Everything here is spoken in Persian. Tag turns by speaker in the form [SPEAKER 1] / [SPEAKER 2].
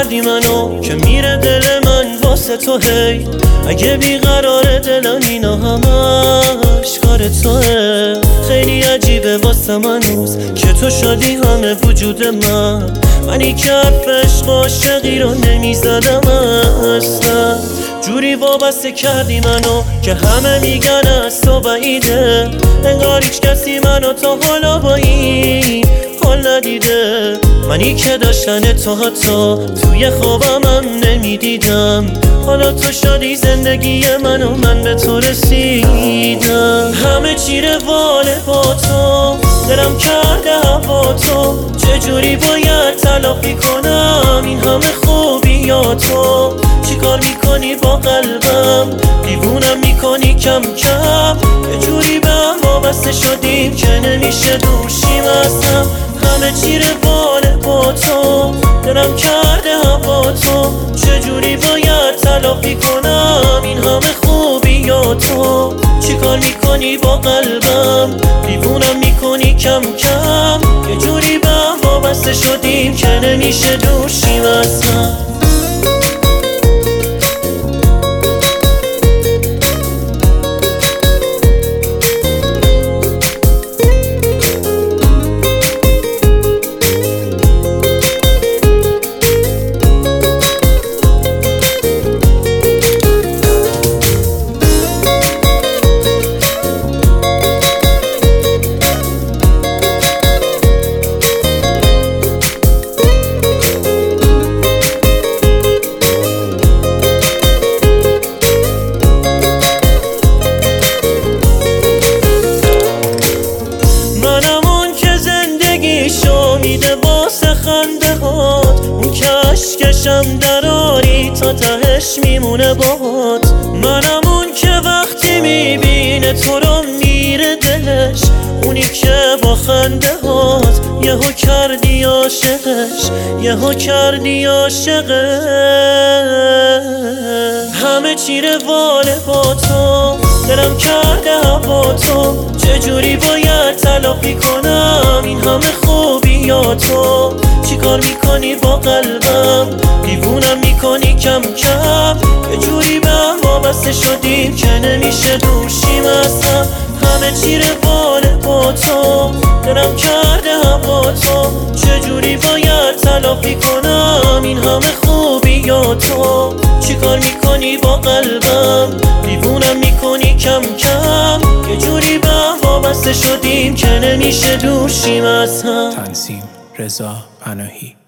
[SPEAKER 1] کردی منو که میره دل من واسه تو هی. اگه بیقرار دلم اینا همش کار توه. خیلی عجیبه واسه من روز که تو شدی همه وجود منی که حرف عشق عاشقی رو نمیزدم اصلا. جوری وابسته کردی منو که همه میگن از تو بعیده. انگار هیچ کسی منو تا حالا با این حال ندیده. منی که داشتن تو حتی توی خوابم هم نمیدیدم. حالا تو شدی زندگی من و من به تو رسیدم. همه چی رواله با تو، دلم کرده هوا تو. چجوری باید تلافی کنم این همه خوبیاتو؟ چیکار میکنی با قلبم؟ دیوونم میکنی کم کم. یه جوری به هم وابسته شدیم که نمیشه دوشیم اصلا. همه چی رواله با تو، دلم کرده هوا تو. چجوری باید تلافی کنم این همه خوبیاتو؟ چیکار میکنی با قلبم؟ دیوونم میکنی کم کم. یه جوری به هم وابسته شدیم که نمیشه دوشیم اصلا. میده واسه خنده هات، اون که عشقشم دراری تا تهش میمونه باهات. منم اون که وقتی میبینه تو رو میره دلش، اونی که با خنده هات یهو کردی عاشقش، یهو کردی عاشقش. همه چی رواله با تو، دلم کرده هوا تو. چجوری باید تلافی کنم این همه خوبیاتو؟ چیکار میکنی با قلبم؟ دیوونم میکنی کم کم. یه جوری به هم وابسته شدیم که نمیشه دوشیم اصلا. همه چی رواله با تو، دلم کرده هوا تو. چجوری باید تلافی کنم این همه خوبیاتو؟ چیکار میکنی با قلبم؟ دیوونم میکنی کم کم. یه جوری به هم وابسته شدیم که نمیشه دوشیم از هم.
[SPEAKER 2] تنظیم رضا پناهی.